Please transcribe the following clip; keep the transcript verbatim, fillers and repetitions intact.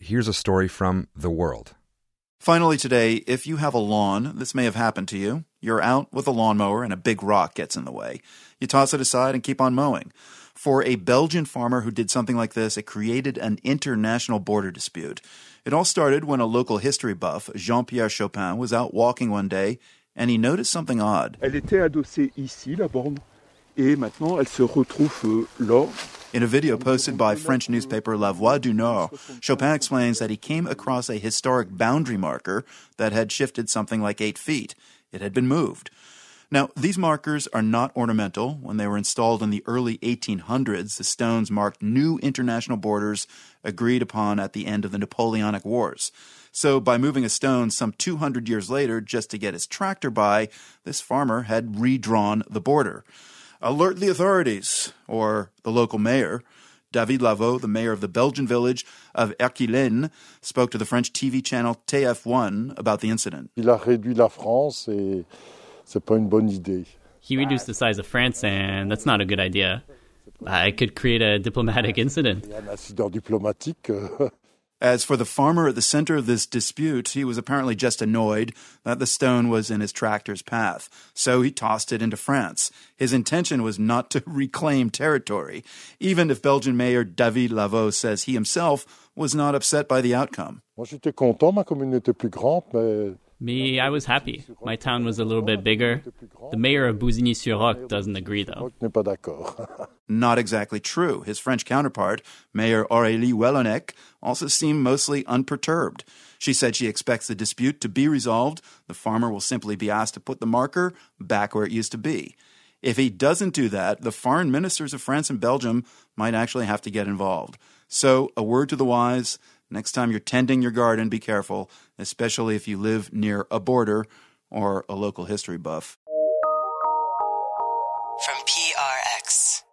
here's a story from The World. Finally today, if you have a lawn, this may have happened to you. You're out with a lawnmower and a big rock gets in the way. You toss it aside and keep on mowing. For a Belgian farmer who did something like this, it created an international border dispute. It all started when a local history buff, Jean-Pierre Chopin, was out walking one day and he noticed something odd. Elle était adossée ici, la borne, et maintenant elle se retrouve là. In a video posted by French newspaper La Voix du Nord, Chopin explains that he came across a historic boundary marker that had shifted something like eight feet. It had been moved. Now, these markers are not ornamental. When they were installed in the early eighteen hundreds, the stones marked new international borders agreed upon at the end of the Napoleonic Wars. So by moving a stone some two hundred years later just to get his tractor by, this farmer had redrawn the border. Alert the authorities, or the local mayor. David Lavaux, the mayor of the Belgian village of Erquilène, spoke to the French T V channel T F one about the incident. Il a réduit la France et c'est pas une bonne idée. He reduced the size of France, and that's not a good idea. Uh, it could create a diplomatic incident. Un incident diplomatique. As for the farmer at the center of this dispute, he was apparently just annoyed that the stone was in his tractor's path, so he tossed it into France. His intention was not to reclaim territory, even if Belgian Mayor David Lavaux says he himself was not upset by the outcome. Moi, j'étais content, ma commune était plus grande, mais... Me, I was happy. My town was a little bit bigger. The mayor of Bousigny-sur-Roc doesn't agree, though. Not exactly true. His French counterpart, Mayor Aurélie Wellonec, also seemed mostly unperturbed. She said she expects the dispute to be resolved. The farmer will simply be asked to put the marker back where it used to be. If he doesn't do that, the foreign ministers of France and Belgium might actually have to get involved. So, a word to the wise: next time you're tending your garden, be careful, especially if you live near a border or a local history buff. From P R X.